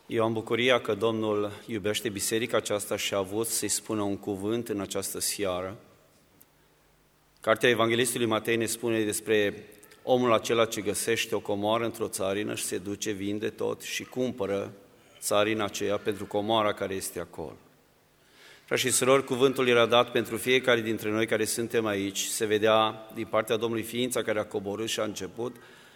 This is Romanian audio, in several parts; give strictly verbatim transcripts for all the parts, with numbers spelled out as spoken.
Eu am bucuria că Domnul iubește biserica aceasta și a avut să-i spună un cuvânt în această seară. Cartea Evanghelistului Matei ne spune despre omul acela ce găsește o comoară într-o țarină și se duce, vinde tot și cumpără țarina aceea pentru comoara care este acolo. Frați și surori, cuvântul era dat pentru fiecare dintre noi care suntem aici. Se vedea din partea Domnului ființa care a coborât și a început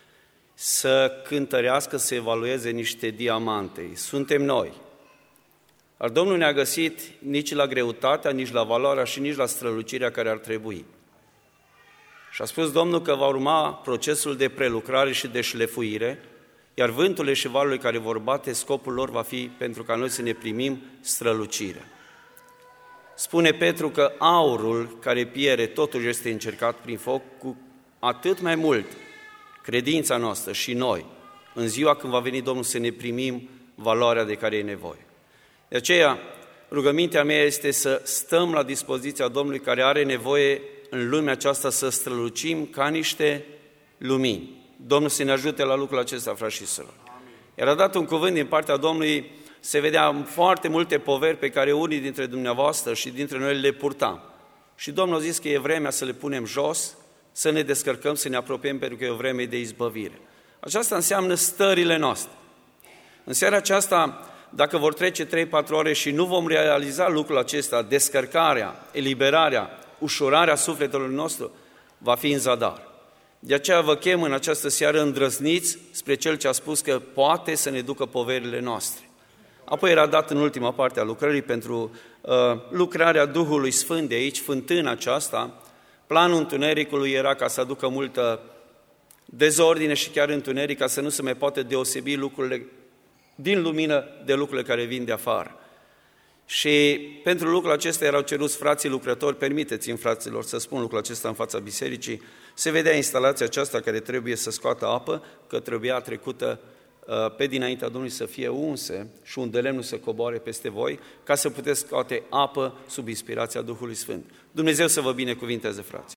să cântărească, să evalueze niște diamante. Suntem noi. Dar Domnul ne-a găsit nici la greutatea, nici la valoarea și nici la strălucirea care ar trebui. Și a spus Domnul că va urma procesul de prelucrare și de șlefuire, iar vânturile și valurile care vor bate, scopul lor va fi pentru ca noi să ne primim strălucirea. Spune Petru că aurul care pierde totuși este încercat prin foc, cu atât mai mult credința noastră și noi, în ziua când va veni Domnul, să ne primim valoarea de care e nevoie. De aceea, rugămintea mea este să stăm la dispoziția Domnului care are nevoie în lumea aceasta să strălucim ca niște lumini. Domnul să ne ajute la lucrul acesta, frați și surori. Era dat un cuvânt din partea Domnului, se vedea foarte multe poveri pe care unii dintre dumneavoastră și dintre noi le purtam. Și Domnul a zis că e vremea să le punem jos, să ne descărcăm, să ne apropiem, pentru că e o vreme de izbăvire. Aceasta înseamnă stările noastre. În seara aceasta, dacă vor trece trei patru ore și nu vom realiza lucrul acesta, descărcarea, eliberarea, ușurarea sufletului nostru, va fi în zadar. De aceea vă chem în această seară îndrăzniți spre Cel ce a spus că poate să ne ducă poverile noastre. Apoi era dat în ultima parte a lucrării pentru uh, lucrarea Duhului Sfânt de aici, fântâna aceasta. Planul întunericului era ca să aducă multă dezordine și chiar întuneric, ca să nu se mai poate deosebi lucrurile din lumină de lucrurile care vin de afară. Și pentru lucrul acesta erau ceruți frații lucrători, permiteți-mi, fraților, să spun lucrul acesta în fața bisericii, se vedea instalația aceasta care trebuie să scoată apă, că trebuia trecută pe dinaintea Domnului să fie unse și un de lemn să coboare peste voi, ca să puteți scoate apă sub inspirația Duhului Sfânt. Dumnezeu să vă binecuvinteze, frați!